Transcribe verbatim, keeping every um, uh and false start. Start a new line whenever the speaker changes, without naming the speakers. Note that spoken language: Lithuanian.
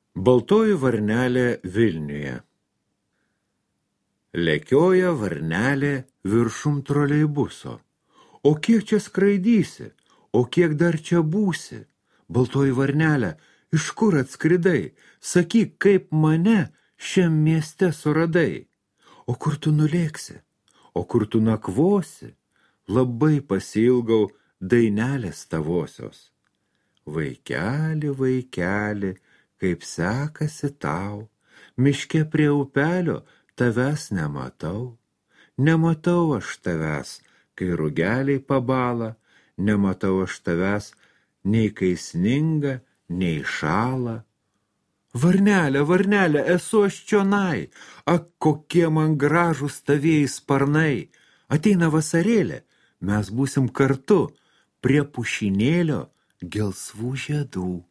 Baltoji varnelė Vilniuje. Lekioja varnelė viršum troleibuso. O kiek čia skraidysi, o kiek dar čia būsi? Baltoji varnelė, iš kur atskridai? Sakyk, kaip mane šiam mieste suradai. O kur tu nulėksi? O kur tu nakvosi? Labai pasiilgau dainelės tavosios. Vaikeli, vaikeli, kaip sekasi tau, miške prie upelio tavęs nematau. Nematau aš tavęs, kai rugeliai pabala, nematau aš tavęs, nei kai sninga, nei šala. Varnelė, varnelė, esu aš čionai, ak, kokie man gražūs tavieji sparnai. Ateina vasarėlė, mes būsim kartu, prie pušynėlio gelsvų žiedų.